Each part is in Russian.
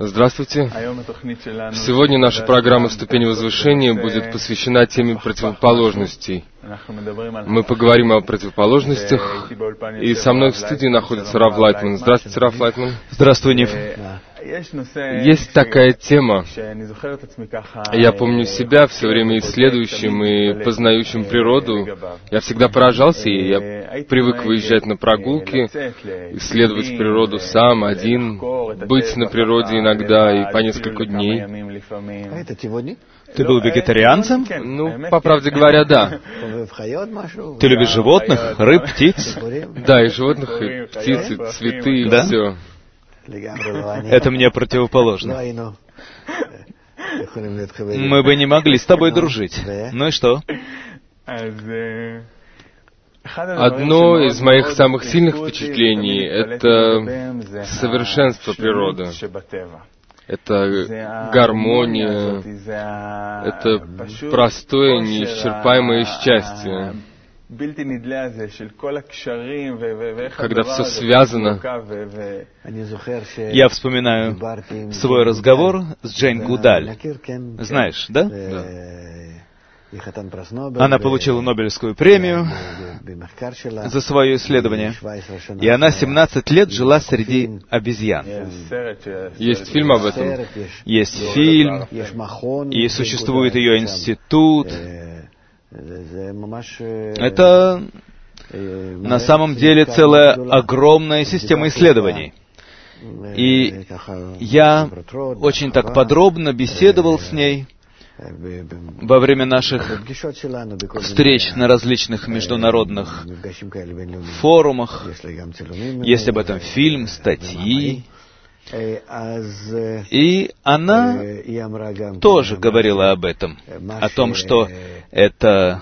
Здравствуйте. Сегодня наша программа «Ступени возвышения» будет посвящена теме противоположностей. Мы поговорим о противоположностях, и со мной в студии находится Рав Лайтман. Здравствуйте, Рав Лайтман. Здравствуй, Нив. Есть такая тема. Я помню себя все время исследующим и познающим природу. Я всегда поражался ей. Я привык выезжать на прогулки, исследовать природу сам, один, быть на природе иногда и по несколько дней. Ты был вегетарианцем? Ну, по правде говоря, да. Ты любишь животных, рыб, птиц? Да, и животных, и птиц, и цветы, и все. Это мне противоположно. Мы бы не могли с тобой дружить. Ну и что? Одно из моих самых сильных впечатлений — это совершенство природы. Это гармония, это простое, неисчерпаемое счастье. Когда все связано. Я вспоминаю свой разговор с Джейн Гудаль. Знаешь, да? Да. Она получила Нобелевскую премию за свое исследование, и она 17 лет жила среди обезьян. Есть фильм об этом? Есть фильм, и существует ее институт. Это на самом деле целая огромная система исследований. И я очень так подробно беседовал с ней во время наших встреч на различных международных форумах. Есть об этом фильм, статьи. И она тоже говорила об этом, о том, что это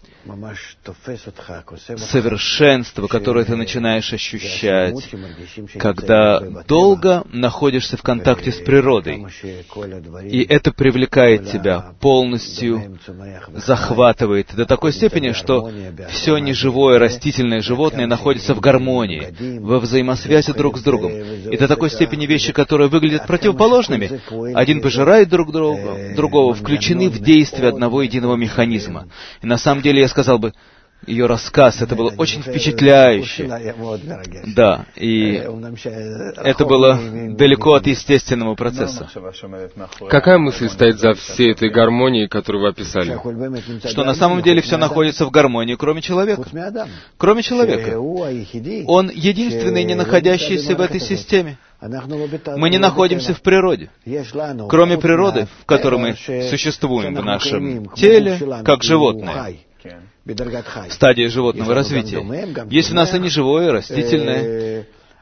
совершенство, которое ты начинаешь ощущать, когда долго находишься в контакте с природой. И это привлекает тебя полностью, захватывает до такой степени, что все неживое, растительное, животное находится в гармонии, во взаимосвязи друг с другом. И до такой степени вещи, которые выглядят противоположными, один пожирает друг друга, другого, включены в действие одного единого механизма. И на самом деле я сказал бы, ее рассказ, это было очень впечатляюще. Да, и это было далеко от естественного процесса. Какая мысль стоит за всей этой гармонией, которую вы описали? Что на самом деле все находится в гармонии, кроме человека. Кроме человека. Он единственный, не находящийся в этой системе. Мы не находимся в природе. Кроме природы, в которой мы существуем в нашем теле, как животные. Стадия животного развития. Есть в нас и неживое, и растительное.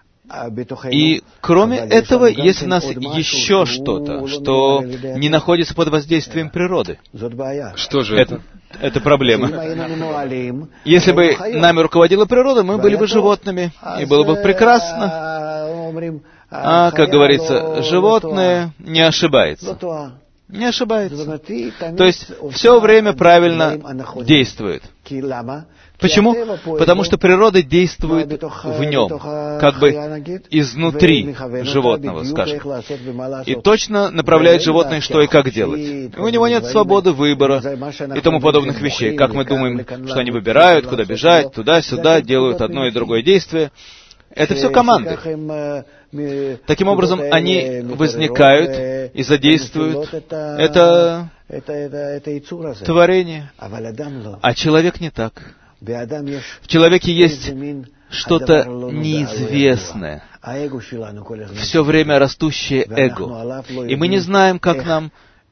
И кроме этого, есть в нас еще что-то, что не находится под воздействием природы. Что же это? Это проблема. Если бы нами руководила природа, мы были бы животными, и было бы прекрасно. А, как говорится, животное не ошибается. Не ошибается. То есть все время правильно действует. Почему? Потому что природа действует в нем, как бы изнутри животного, скажем, и точно направляет животное, что и как делать. У него нет свободы выбора и тому подобных вещей. Как мы думаем, что они выбирают, куда бежать, туда-сюда, делают одно и другое действие. Это все команды. Таким образом, они возникают и задействуют это творение. А человек не так. В человеке есть что-то неизвестное, все время растущее эго. И мы не знаем, как нам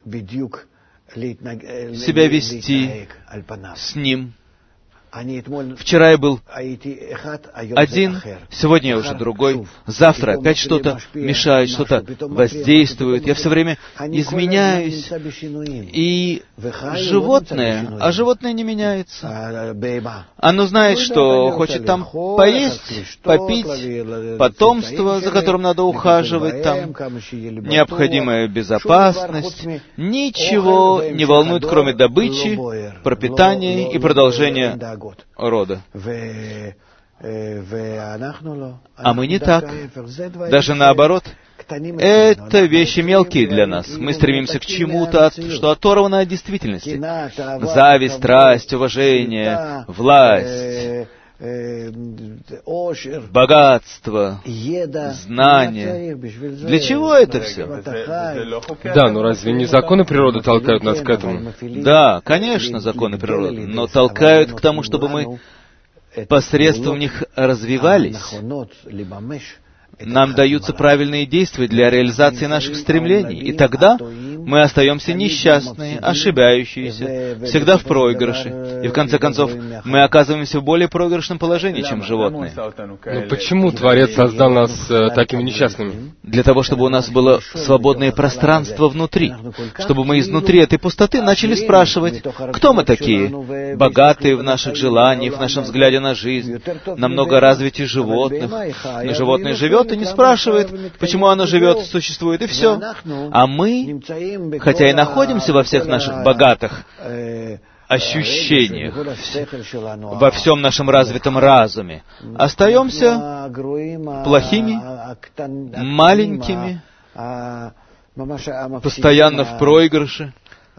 себя вести с ним. Вчера я был один, сегодня я уже другой, завтра опять что-то мешает, что-то воздействует. Я все время изменяюсь. И животное, а животное не меняется. Оно знает, что хочет там поесть, попить, потомство, за которым надо ухаживать, там необходимая безопасность. Ничего не волнует, кроме добычи, пропитания и продолжения рода. А мы не так. Даже наоборот, Это вещи мелкие для нас. Мы стремимся к чему-то, что оторвано от действительности. Зависть, страсть, уважение, власть, богатство, знания. Для чего это все? Да, но разве не законы природы толкают нас к этому? Да, конечно, законы природы, но толкают к тому, чтобы мы посредством них развивались. Нам даются правильные действия для реализации наших стремлений, и тогда мы остаемся несчастные, ошибающиеся, всегда в проигрыше, и в конце концов мы оказываемся в более проигрышном положении, чем животные. Но почему Творец создал нас такими несчастными? Для того, чтобы у нас было свободное пространство внутри, чтобы мы изнутри этой пустоты начали спрашивать, кто мы такие, богатые в наших желаниях, в нашем взгляде на жизнь, намного развитее животных, но животное живет и не спрашивает, почему оно живет, существует, и все. А мы, хотя и находимся во всех наших богатых ощущениях, во всем нашем развитом разуме, остаемся плохими, маленькими, постоянно в проигрыше,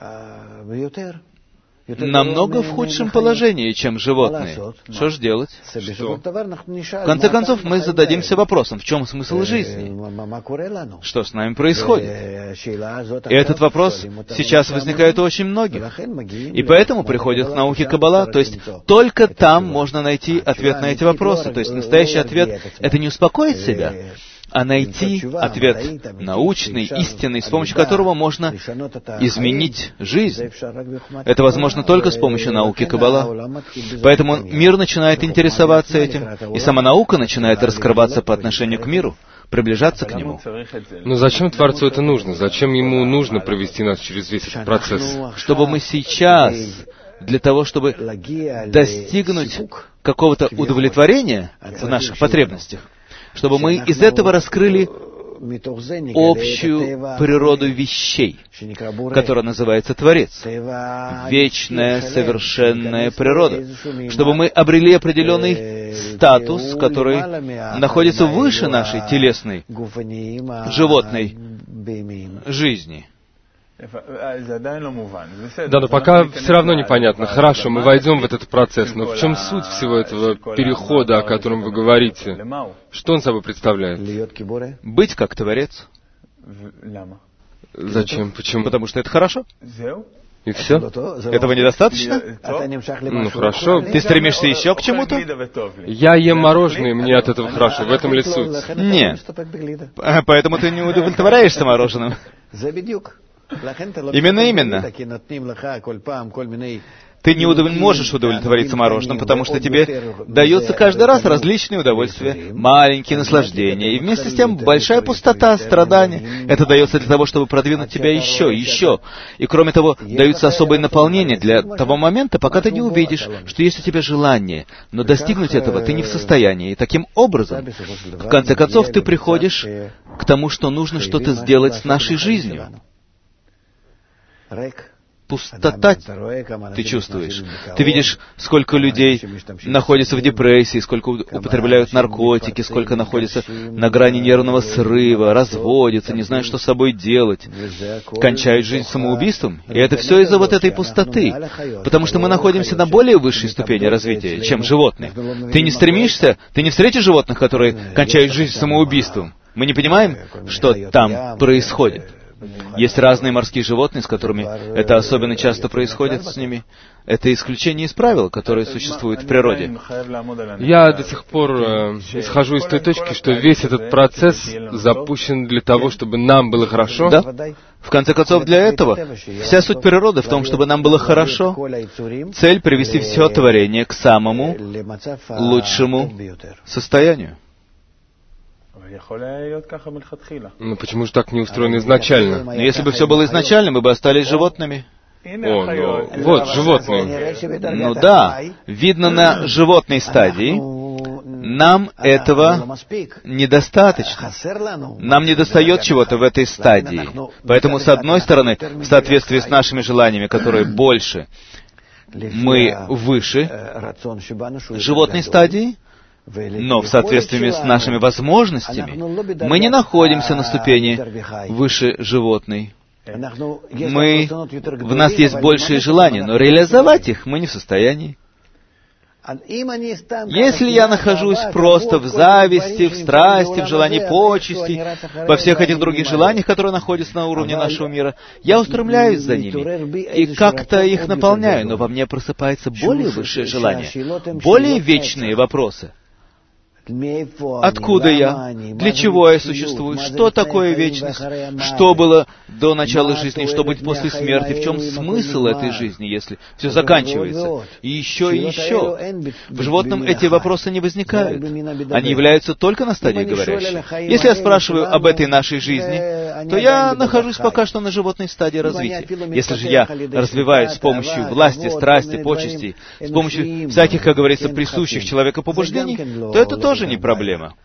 намного в худшем положении, чем животные. Что же делать? В конце концов, мы зададимся вопросом, в чем смысл жизни? Что с нами происходит? И этот вопрос сейчас возникает у очень многих. И поэтому приходят к науке Каббала, то есть только там можно найти ответ на эти вопросы. То есть настоящий ответ — это не успокоить себя, а найти ответ научный, истинный, с помощью которого можно изменить жизнь. Это возможно только с помощью науки Каббала. Поэтому мир начинает интересоваться этим, и сама наука начинает раскрываться по отношению к миру, приближаться к нему. Но зачем Творцу это нужно? Зачем Ему нужно провести нас через весь этот процесс? Чтобы мы сейчас, для того, чтобы достигнуть какого-то удовлетворения в наших потребностях, чтобы мы из этого раскрыли общую природу вещей, которая называется Творец, вечная, совершенная природа, чтобы мы обрели определенный статус, который находится выше нашей телесной, животной жизни. Да, но пока все равно непонятно. Хорошо, мы войдем в этот процесс, но в чем суть всего этого перехода, о котором вы говорите? Что он собой представляет? Быть как Творец. Зачем? Почему? Потому что это хорошо. И все? Этого недостаточно? Ну, хорошо. Ты стремишься еще к чему-то? Я ем мороженое, и мне от этого хорошо. В этом ли суть? Нет. Поэтому ты не удовлетворяешься мороженым. Именно. Ты не можешь удовлетвориться мороженым, потому что тебе дается каждый раз различные удовольствия, маленькие наслаждения, и вместе с тем большая пустота, страдания. Это дается для того, чтобы продвинуть тебя еще и еще. И кроме того, даются особые наполнения для того момента, пока ты не увидишь, что есть у тебя желание, но достигнуть этого ты не в состоянии. И таким образом, в конце концов, ты приходишь к тому, что нужно что-то сделать с нашей жизнью. Пустота ты чувствуешь. Ты видишь, сколько людей находятся в депрессии, сколько употребляют наркотики, сколько находятся на грани нервного срыва, разводятся, не знают, что с собой делать, кончают жизнь самоубийством. И это все из-за вот этой пустоты. Потому что мы находимся на более высшей ступени развития, чем животные. Ты не стремишься, ты не встретишь животных, которые кончают жизнь самоубийством. Мы не понимаем, что там происходит. Есть разные морские животные, с которыми это особенно часто происходит с ними. Это исключение из правил, которые существуют в природе. Я до сих пор исхожу из той точки, что весь этот процесс запущен для того, чтобы нам было хорошо. Да. В конце концов, для этого вся суть природы в том, чтобы нам было хорошо. Цель — привести все творение к самому лучшему состоянию. Ну почему же так не устроено изначально? Но если бы все было изначально, мы бы остались животными. О, ну, вот, животные. Ну да, видно на животной стадии, нам этого недостаточно. Нам недостает чего-то в этой стадии. Поэтому, с одной стороны, в соответствии с нашими желаниями, которые больше, мы выше животной стадии, Но в соответствии с нашими возможностями мы не находимся на ступени выше животной. В нас есть большие желания, но реализовать их мы не в состоянии. Если я нахожусь просто в зависти, в страсти, в желании почестей, во всех этих других желаниях, которые находятся на уровне нашего мира, я устремляюсь за ними и как-то их наполняю, но во мне просыпается более высшее желание, более вечные вопросы. Откуда я? Для чего я существую? Что такое вечность? Что было до начала жизни? Что будет после смерти? В чем смысл этой жизни, если все заканчивается? И еще, и еще. В животном эти вопросы не возникают. Они являются только на стадии говорящей. Если я спрашиваю об этой нашей жизни, то я нахожусь пока что на животной стадии развития. Если же я развиваюсь с помощью власти, страсти, почестей, с помощью всяких, как говорится, присущих человеку побуждений, то это тоже не проблема.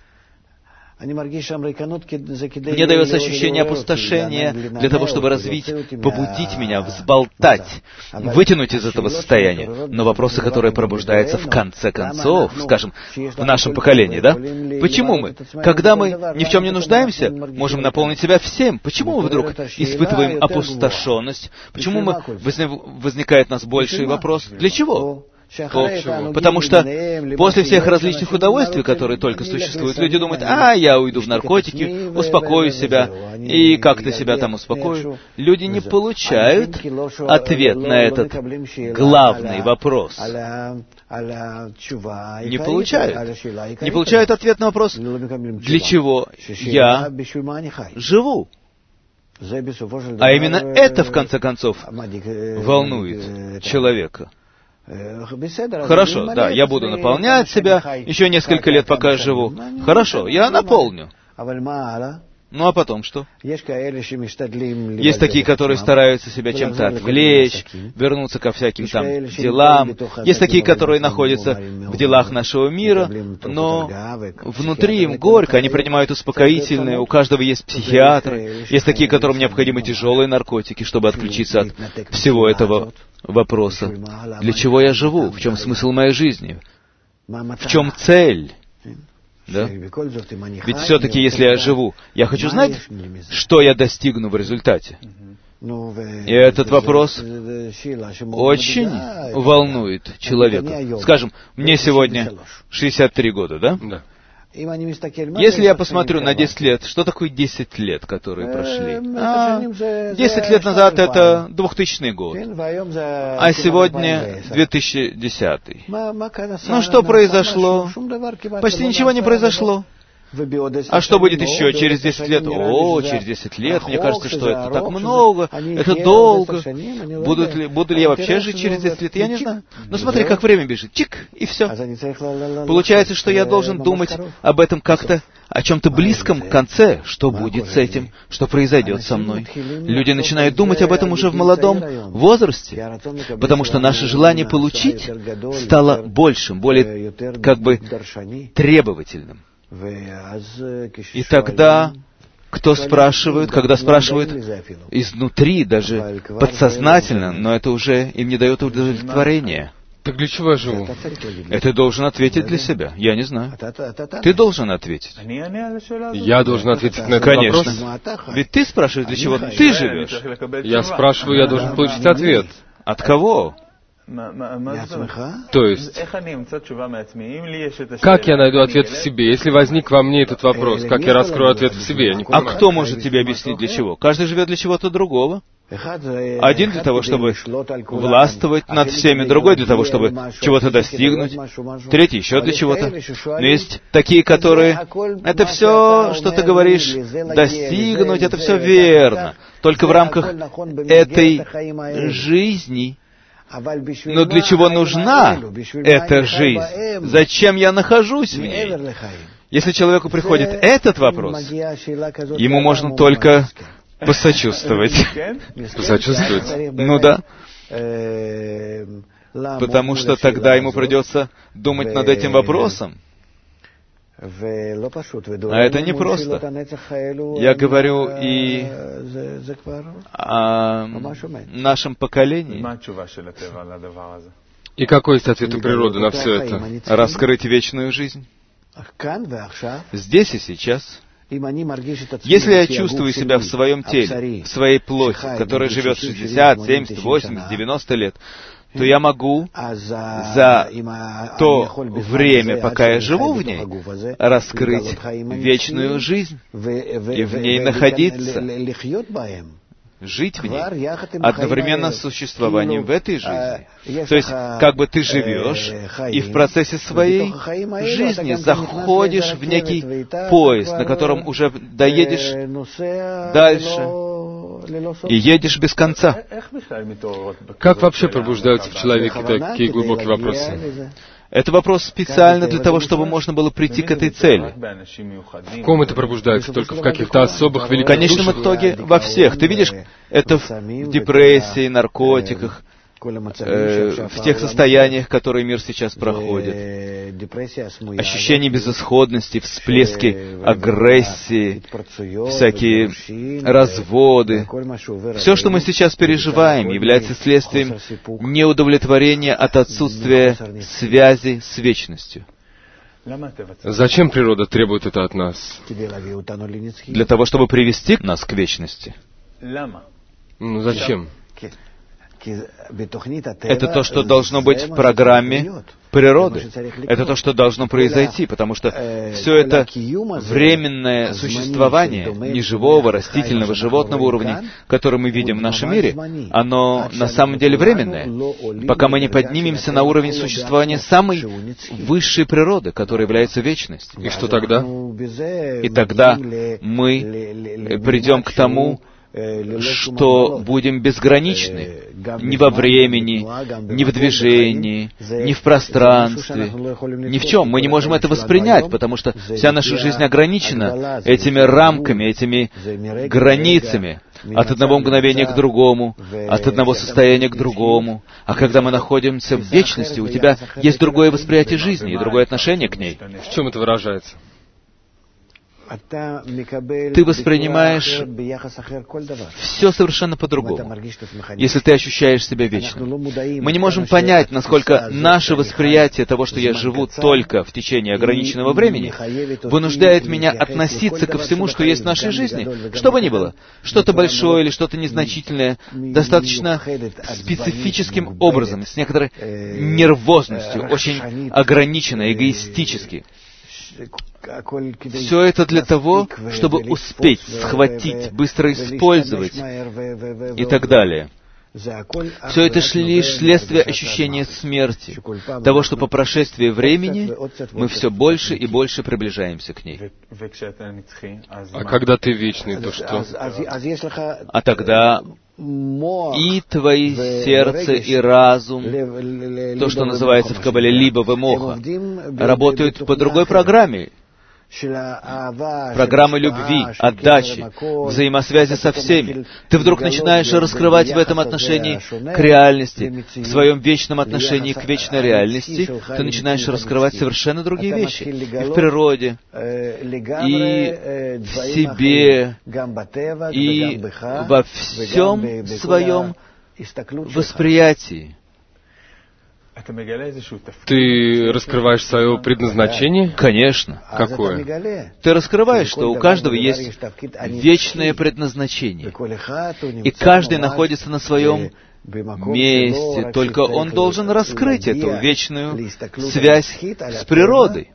Мне дается ощущение опустошения для того, чтобы развить, побудить меня, взболтать, вытянуть из этого состояния. Но вопросы, которые пробуждаются в конце концов, скажем, в нашем поколении, да? Почему мы, когда мы ни в чем не нуждаемся, можем наполнить себя всем? Почему мы вдруг испытываем опустошенность? Почему возникает у нас больший вопрос? Для чего? Потому что после всех различных удовольствий, которые только существуют, люди думают: я уйду в наркотики, успокою себя, и как-то себя там успокою. Люди не получают ответ на этот главный вопрос. Не получают. Не получают ответ на вопрос, для чего я живу. А именно это, в конце концов, волнует человека. Хорошо, да, я буду наполнять себя еще несколько лет, пока живу. Хорошо, я наполню. Ну а потом что? Есть такие, которые стараются себя чем-то отвлечь, вернуться ко всяким там делам. Есть такие, которые находятся в делах нашего мира, но внутри им горько, они принимают успокоительные, у каждого есть психиатры. Есть такие, которым необходимы тяжелые наркотики, чтобы отключиться от всего этого вопроса. Для чего я живу? В чем смысл моей жизни? В чем цель? Да? Ведь все-таки, если я живу, я хочу знать, что я достигну в результате. И этот вопрос очень волнует человека. Скажем, мне сегодня 63 года, да? Да. Если я посмотрю на 10 лет, что такое 10 лет, которые прошли? 10 лет назад это 2000 год, а сегодня 2010. Ну что произошло? Почти ничего не произошло. А что будет еще через 10 лет? Через 10 лет, мне кажется, что это так много, это долго. Буду ли я вообще жить через 10 лет? Я не знаю. Но смотри, как время бежит. Чик, и все. Получается, что я должен думать об этом как-то, о чем-то близком в конце. Что будет с этим? Что произойдет со мной? Люди начинают думать об этом уже в молодом возрасте, потому что наше желание получить стало большим, более как бы требовательным. И тогда, кто спрашивает, когда спрашивают изнутри, даже подсознательно, но это уже им не дает удовлетворения. Так для чего я живу? Это должен ответить для себя. Я не знаю. Ты должен ответить. Я должен ответить на этот вопрос? Конечно. Ведь ты спрашиваешь, для чего ты живешь. Я спрашиваю, я должен получить ответ. От кого? То есть, как я найду ответ в себе? Если возник во мне этот вопрос, как я раскрою ответ в себе? Я не понимаю. А кто может тебе объяснить для чего? Каждый живет для чего-то другого. Один для того, чтобы властвовать над всеми, другой для того, чтобы чего-то достигнуть, третий еще для чего-то. Но есть такие, которые... Это все, что ты говоришь, достигнуть, это все верно. Только в рамках этой жизни. Но для чего нужна эта жизнь? Зачем я нахожусь в ней? Если человеку приходит этот вопрос, ему можно только посочувствовать. Посочувствовать? Ну да. Потому что тогда ему придется думать над этим вопросом. А это непросто. Я говорю и о нашем поколении. И какой есть ответ у природы на все это? Раскрыть вечную жизнь. здесь и сейчас. Если я чувствую себя в своем теле, в своей плоти, которая живет 60, 70, 80, 90 лет, то я могу за то время, пока я живу в ней, раскрыть вечную жизнь и в ней находиться, жить в ней, одновременно с существованием в этой жизни. То есть, как бы ты живешь, и в процессе своей жизни заходишь в некий поезд, на котором уже доедешь дальше, и едешь без конца. Как вообще пробуждаются в человеке такие глубокие вопросы? Это вопрос специально для того, чтобы можно было прийти к этой цели. В ком это пробуждается? Только в каких-то особых великих В конечном итоге во всех. Ты видишь, это в депрессии, наркотиках, в тех состояниях, которые мир сейчас проходит. Ощущение безысходности, всплески агрессии, всякие разводы. Все, что мы сейчас переживаем, является следствием неудовлетворения от отсутствия связи с вечностью. Зачем природа требует это от нас? Для того, чтобы привести нас к вечности. Ну зачем? Это то, что должно быть в программе природы. Это то, что должно произойти, потому что все это временное существование неживого, растительного, животного уровня, которое мы видим в нашем мире, оно на самом деле временное, пока мы не поднимемся на уровень существования самой высшей природы, которая является вечностью. И что тогда? И тогда мы придем к тому, что будем безграничны ни во времени, ни в движении, ни в пространстве, ни в чем. Мы не можем это воспринять, потому что вся наша жизнь ограничена этими рамками, этими границами, от одного мгновения к другому, от одного состояния к другому. А когда мы находимся в вечности, у тебя есть другое восприятие жизни и другое отношение к ней. В чем это выражается? Ты воспринимаешь все совершенно по-другому, если ты ощущаешь себя вечным. Мы не можем понять, насколько наше восприятие того, что я живу только в течение ограниченного времени, вынуждает меня относиться ко всему, что есть в нашей жизни, что бы ни было, что-то большое или что-то незначительное, достаточно специфическим образом, с некоторой нервозностью, очень ограниченно, эгоистически. Все это для того, чтобы успеть схватить, быстро использовать и так далее. Все это лишь следствие ощущения смерти, того, что по прошествии времени мы все больше и больше приближаемся к ней. А когда ты вечный, то что? А тогда и твои сердце, и разум, то, что называется в Кабале либо вемоха, работают по другой программе. Программы любви, отдачи, взаимосвязи со всеми. Ты вдруг начинаешь раскрывать в этом отношении к реальности, в своем вечном отношении к вечной реальности, ты начинаешь раскрывать совершенно другие вещи. И в природе, и в себе, и во всем своем восприятии. Ты раскрываешь свое предназначение? Конечно. Какое? Ты раскрываешь, что у каждого есть вечное предназначение. И каждый находится на своем месте, только он должен раскрыть эту вечную связь с природой.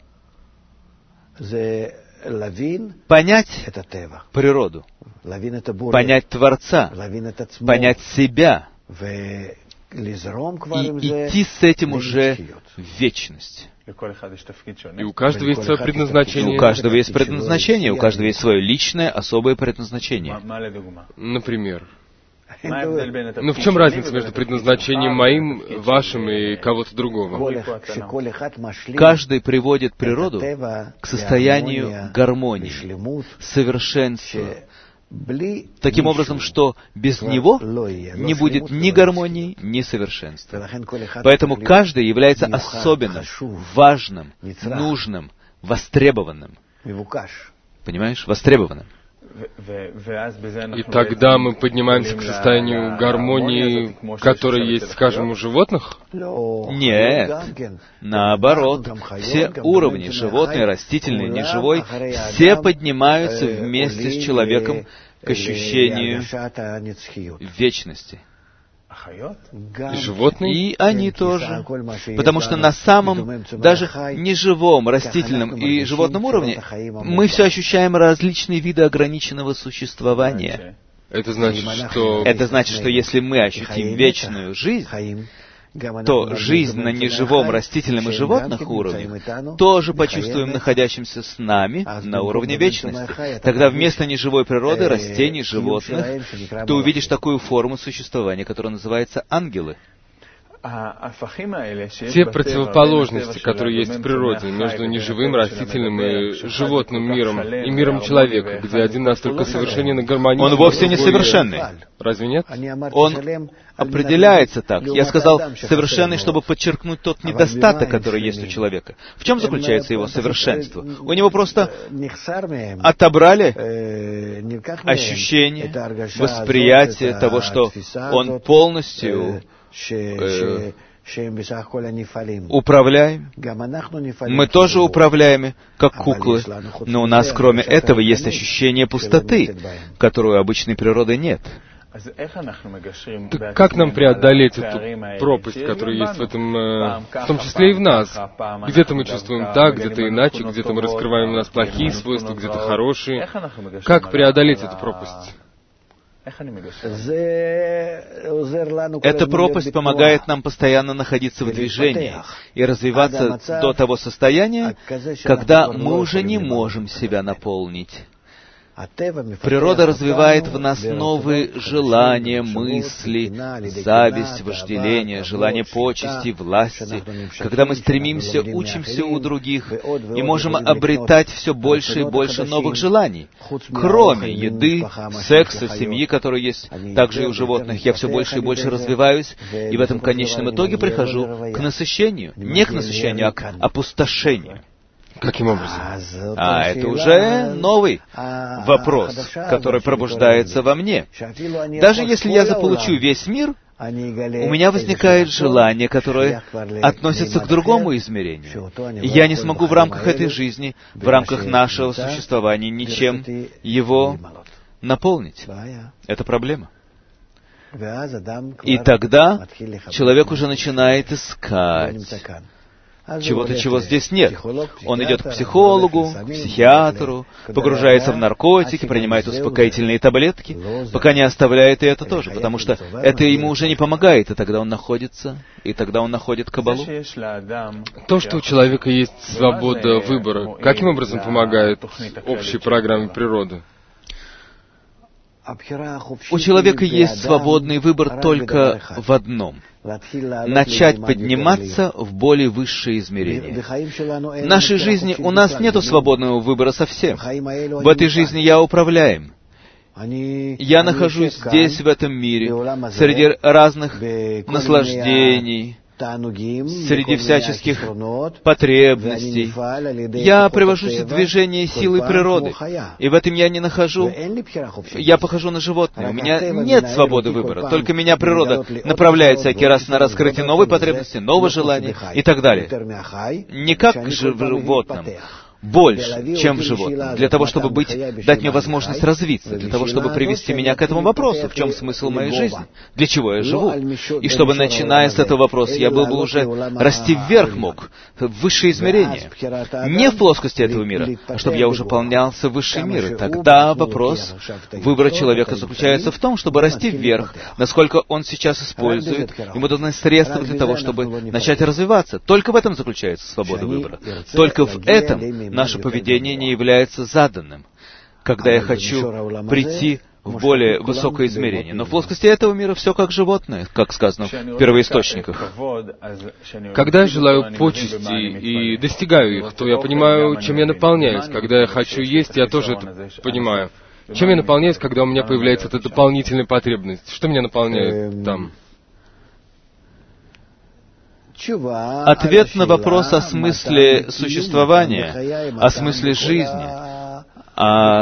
Понять природу, понять Творца, понять себя, и идти с этим уже в вечность. И у каждого есть свое предназначение? У каждого есть предназначение, у каждого есть свое личное, особое предназначение. Например? Ну в чем разница между предназначением моим, вашим и кого-то другого? Каждый приводит природу к состоянию гармонии, совершенства, таким образом, что без него не будет ни гармонии, ни совершенства. Поэтому каждый является особенным, важным, нужным, востребованным. Понимаешь? Востребованным. И тогда мы поднимаемся к состоянию гармонии, которое есть, скажем, у животных? Нет. Наоборот, все уровни, животные, растительные, неживой, все поднимаются вместе с человеком к ощущению вечности. И животные? И они тоже. Потому что на самом, даже неживом, растительном и животном уровне мы все ощущаем различные виды ограниченного существования. Это значит, что если мы ощутим вечную жизнь, то жизнь на неживом, растительном и животных уровнях тоже почувствуем находящимся с нами на уровне вечности. Тогда вместо неживой природы, растений, животных, ты увидишь такую форму существования, которая называется ангелы. Те противоположности, которые есть в природе, между неживым, растительным и животным миром, и миром человека, где один настолько совершенен и гармоничен... Он вовсе не совершенный. Разве нет? Он определяется так. Я сказал совершенный, чтобы подчеркнуть тот недостаток, который есть у человека. В чем заключается его совершенство? У него просто отобрали ощущение, восприятие того, что он полностью управляем. Мы тоже управляемы, как куклы. Но у нас, кроме этого, есть ощущение пустоты, которую у обычной природы нет. Так как нам преодолеть эту пропасть, которая есть в этом, в том числе и в нас? Где-то мы чувствуем так, где-то иначе, где-то мы раскрываем у нас плохие свойства, где-то хорошие. Как преодолеть эту пропасть? Эта пропасть помогает нам постоянно находиться в движении и развиваться до того состояния, когда мы уже не можем себя наполнить. Природа развивает в нас новые желания, мысли, зависть, вожделение, желание почести, власти. Когда мы стремимся, учимся у других и можем обретать все больше и больше новых желаний. Кроме еды, секса, семьи, которые есть также и у животных, я все больше и больше развиваюсь, и в этом конечном итоге прихожу к насыщению. Не к насыщению, а к опустошению. Каким образом? Это уже новый вопрос, который пробуждается во мне. Даже если я заполучу весь мир, у меня возникает желание, которое относится к другому измерению. И я не смогу в рамках этой жизни, в рамках нашего существования, ничем его наполнить. Это проблема. И тогда человек уже начинает искать чего-то, чего здесь нет. Он идет к психологу, к психиатру, погружается в наркотики, принимает успокоительные таблетки, пока не оставляет и это тоже, потому что это ему уже не помогает, и тогда он находит кабалу. То, что у человека есть свобода выбора, каким образом помогает общей программе природы? У человека есть свободный выбор только в одном — начать подниматься в более высшие измерения. В нашей жизни у нас нет свободного выбора совсем. В этой жизни я управляем. Я нахожусь здесь, в этом мире, среди разных наслаждений, среди всяческих потребностей. Я привожусь в движение силой природы, и в этом я не нахожу. Я похожу на животное. У меня нет свободы выбора, только меня природа направляет всякий раз на раскрытие новой потребности, нового желания и так далее. Не как к животным, больше, чем в животном, для того, чтобы дать мне возможность развиться, для того, чтобы привести меня к этому вопросу, в чем смысл моей жизни, для чего я живу. И чтобы, начиная с этого вопроса, я был бы уже расти вверх мог, в высшие измерения. Не в плоскости этого мира, а чтобы я уже полнялся в высший мир. И тогда вопрос выбора человека заключается в том, чтобы расти вверх, насколько он сейчас использует, ему даны средства для того, чтобы начать развиваться. Только в этом заключается свобода выбора. Только в этом наше поведение не является заданным, когда я хочу прийти в более высокое измерение. Но в плоскости этого мира все как животное, как сказано в первоисточниках. Когда я желаю почести и достигаю их, то я понимаю, чем я наполняюсь. Когда я хочу есть, я тоже это понимаю. Чем я наполняюсь, когда у меня появляется эта дополнительная потребность? Что меня наполняет там? Ответ на вопрос о смысле существования, о смысле жизни, о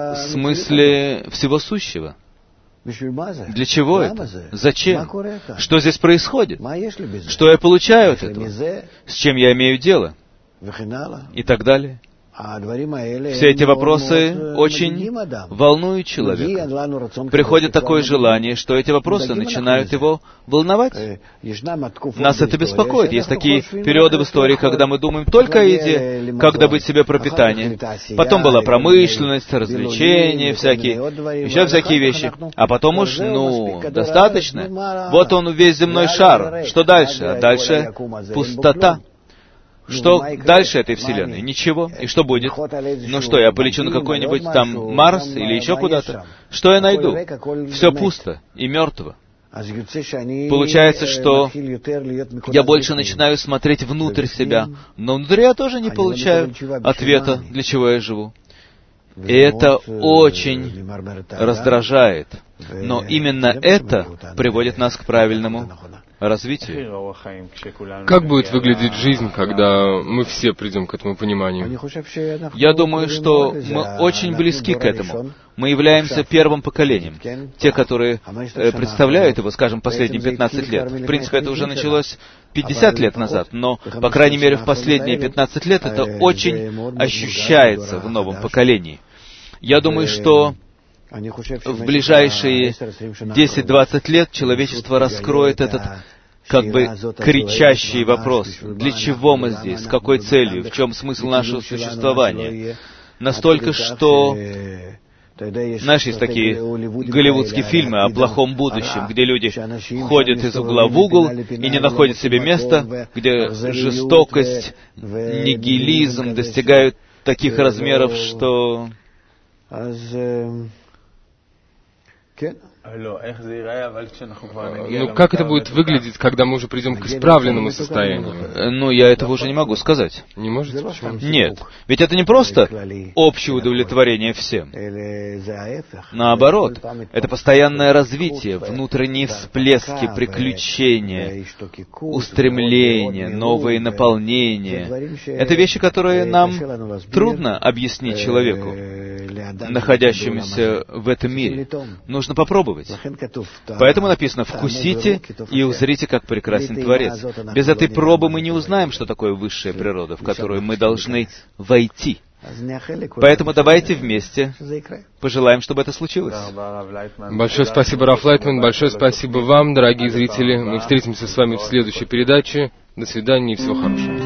смысле всего сущего. Для чего это? Зачем? Что здесь происходит? Что я получаю от этого? С чем я имею дело? И так далее. Все эти вопросы очень волнуют человека. Приходит такое желание, что эти вопросы начинают его волновать. Нас это беспокоит. Есть такие периоды в истории, когда мы думаем только о еде, как добыть себе пропитание. Потом была промышленность, развлечения, еще всякие вещи. А потом уж, достаточно. Вот он весь земной шар. Что дальше? А дальше пустота. Что дальше этой Вселенной? Ничего. И что будет? Что, я полечу на какой-нибудь там Марс или еще куда-то? Что я найду? Все пусто и мертво. Получается, что я больше начинаю смотреть внутрь себя, но внутри я тоже не получаю ответа, для чего я живу. И это очень раздражает. Но именно это приводит нас к правильному развитию. Как будет выглядеть жизнь, когда мы все придем к этому пониманию? Я думаю, что мы очень близки к этому. Мы являемся первым поколением. Те, которые представляют его, скажем, последние 15 лет. В принципе, это уже началось 50 лет назад, но, по крайней мере, в последние 15 лет это очень ощущается в новом поколении. Я думаю, что в ближайшие 10-20 лет человечество раскроет этот кричащий вопрос. Для чего мы здесь? С какой целью? В чем смысл нашего существования? Настолько, что... Знаешь, есть такие голливудские фильмы о плохом будущем, где люди ходят из угла в угол и не находят себе места, где жестокость, нигилизм достигают таких размеров, что... Как это будет выглядеть, когда мы уже придем к исправленному состоянию? Я этого уже не могу сказать. Не можете? Почему? Нет. Ведь это не просто общее удовлетворение всем. Наоборот, это постоянное развитие, внутренние всплески, приключения, устремления, новые наполнения. Это вещи, которые нам трудно объяснить человеку, находящемуся в этом мире. Нужно попробовать. Поэтому написано: «Вкусите и узрите, как прекрасен Творец». Без этой пробы мы не узнаем, что такое высшая природа, в которую мы должны войти. Поэтому давайте вместе пожелаем, чтобы это случилось. Большое спасибо, Раф Лайтман. Большое спасибо вам, дорогие зрители. Мы встретимся с вами в следующей передаче. До свидания и всего хорошего.